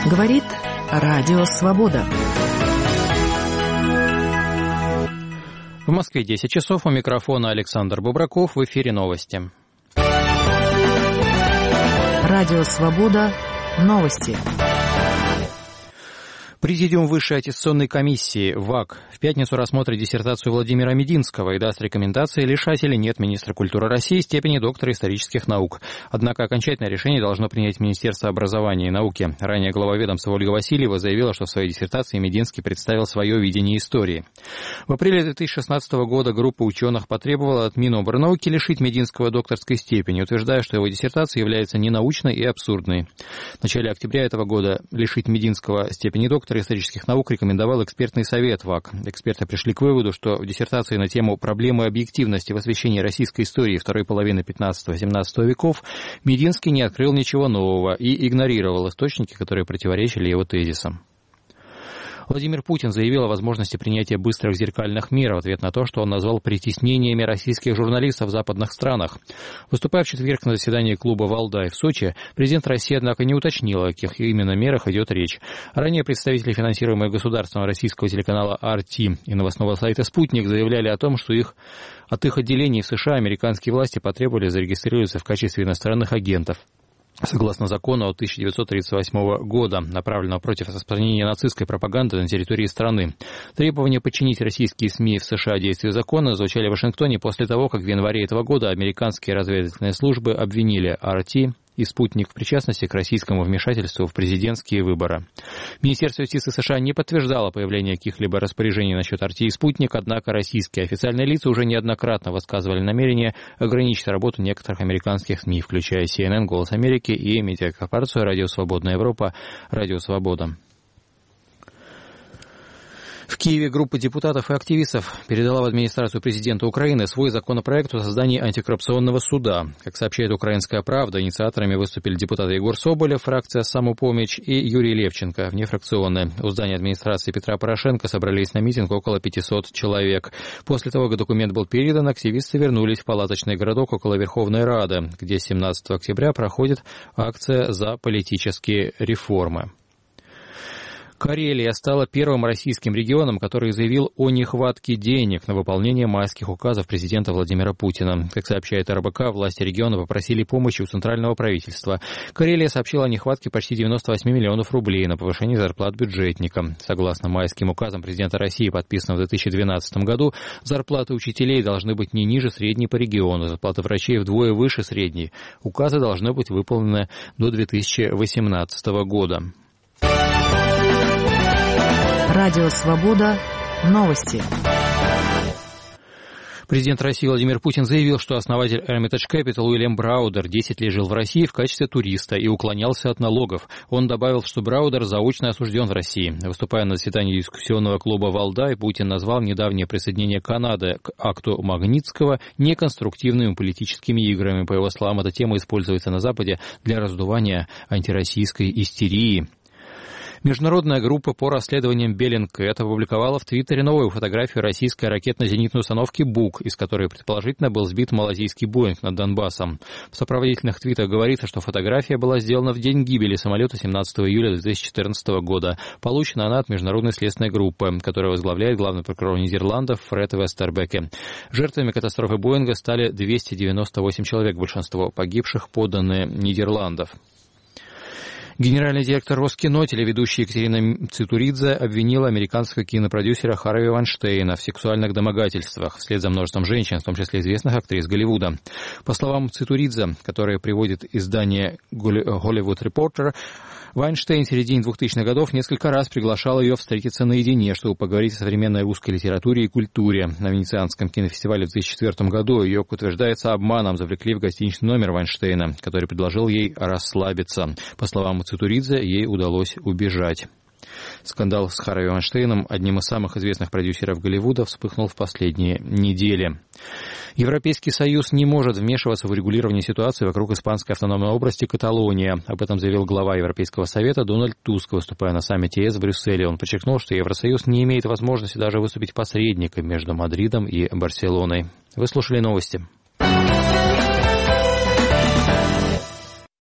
Говорит Радио Свобода. В Москве 10 часов. У микрофона Александр Бубраков. В эфире новости. Радио Свобода. Новости. Президиум Высшей аттестационной комиссии ВАК в пятницу рассмотрит диссертацию Владимира Мединского и даст рекомендации лишать или нет министра культуры России степени доктора исторических наук. Однако окончательное решение должно принять Министерство образования и науки. Ранее глава ведомства Ольга Васильева заявила, что в своей диссертации Мединский представил свое видение истории. В апреле 2016 года группа ученых потребовала от Минобрнауки лишить Мединского докторской степени, утверждая, что его диссертация является ненаучной и абсурдной. В начале октября этого года лишить Мединского степени доктора исторических наук рекомендовал экспертный совет ВАК. Эксперты пришли к выводу, что в диссертации на тему «Проблемы объективности в освещении российской истории второй половины 15-17 веков» Мединский не открыл ничего нового и игнорировал источники, которые противоречили его тезисам. Владимир Путин заявил о возможности принятия быстрых зеркальных мер в ответ на то, что он назвал притеснениями российских журналистов в западных странах. Выступая в четверг на заседании клуба «Валдай» в Сочи, президент России, однако, не уточнил, о каких именно мерах идет речь. Ранее представители финансируемого государством российского телеканала RT и новостного сайта «Спутник» заявляли о том, что от их отделений в США американские власти потребовали зарегистрироваться в качестве иностранных агентов. Согласно закону от 1938 года, направленного против распространения нацистской пропаганды на территории страны. Требования подчинить российские СМИ в США действию закона звучали в Вашингтоне после того, как в январе этого года американские разведывательные службы обвинили RT и «Спутник» в причастности к российскому вмешательству в президентские выборы. Министерство юстиции США не подтверждало появление каких-либо распоряжений насчет RT и «Спутник», однако российские официальные лица уже неоднократно высказывали намерение ограничить работу некоторых американских СМИ, включая CNN, «Голос Америки» и медиакорпорацию «Радио Свободная Европа», «Радио Свобода». В Киеве группа депутатов и активистов передала в администрацию президента Украины свой законопроект о создании антикоррупционного суда. Как сообщает «Украинская правда», инициаторами выступили депутаты Егор Соболев, фракция «Самопомощь», и Юрий Левченко, внефракционный. У здания администрации Петра Порошенко собрались на митинг около 500 человек. После того, как документ был передан, активисты вернулись в палаточный городок около Верховной Рады, где 17 октября проходит акция за политические реформы. Карелия стала первым российским регионом, который заявил о нехватке денег на выполнение майских указов президента Владимира Путина. Как сообщает РБК, власти региона попросили помощи у центрального правительства. Карелия сообщила о нехватке почти 98 миллионов рублей на повышение зарплат бюджетникам. Согласно майским указам президента России, подписанным в 2012 году, зарплаты учителей должны быть не ниже средней по региону, зарплаты врачей вдвое выше средней. Указы должны быть выполнены до 2018 года. Радио Свобода. Новости. Президент России Владимир Путин заявил, что основатель Hermitage Capital Уильям Браудер 10 лет жил в России в качестве туриста и уклонялся от налогов. Он добавил, что Браудер заочно осужден в России. Выступая на заседании дискуссионного клуба «Валдай», Путин назвал недавнее присоединение Канады к акту Магнитского неконструктивными политическими играми. По его словам, эта тема используется на Западе для раздувания антироссийской истерии. Международная группа по расследованиям Bellingcat опубликовала в Твиттере новую фотографию российской ракетно-зенитной установки «Бук», из которой, предположительно, был сбит малазийский «Боинг» над Донбассом. В сопроводительных твитах говорится, что фотография была сделана в день гибели самолета 17 июля 2014 года. Получена она от международной следственной группы, которую возглавляет главный прокурор Нидерландов Фред Вестербеке. Жертвами катастрофы «Боинга» стали 298 человек, большинство погибших подданные Нидерландов. Генеральный директор Роскино, телеведущая Екатерина Цитуридзе, обвинила американского кинопродюсера Харви Вайнштейна в сексуальных домогательствах вслед за множеством женщин, в том числе известных актрис Голливуда. По словам Цитуридзе, которые приводит издание Hollywood Reporter, Вайнштейн в середине 2000-х годов несколько раз приглашал ее встретиться наедине, чтобы поговорить о современной русской литературе и культуре. На Венецианском кинофестивале в 2004 году ее, как утверждается, обманом завлекли в гостиничный номер Вайнштейна, который предложил ей расслабиться. По словам Цитуридзе, ей удалось убежать. Скандал с Харви Вайнштейном, одним из самых известных продюсеров Голливуда, вспыхнул в последние недели. Европейский Союз не может вмешиваться в урегулирование ситуации вокруг испанской автономной области Каталония. Об этом заявил глава Европейского Совета Дональд Туск, выступая на саммите ЕС в Брюсселе. Он подчеркнул, что Евросоюз не имеет возможности даже выступить посредником между Мадридом и Барселоной. Вы слушали новости.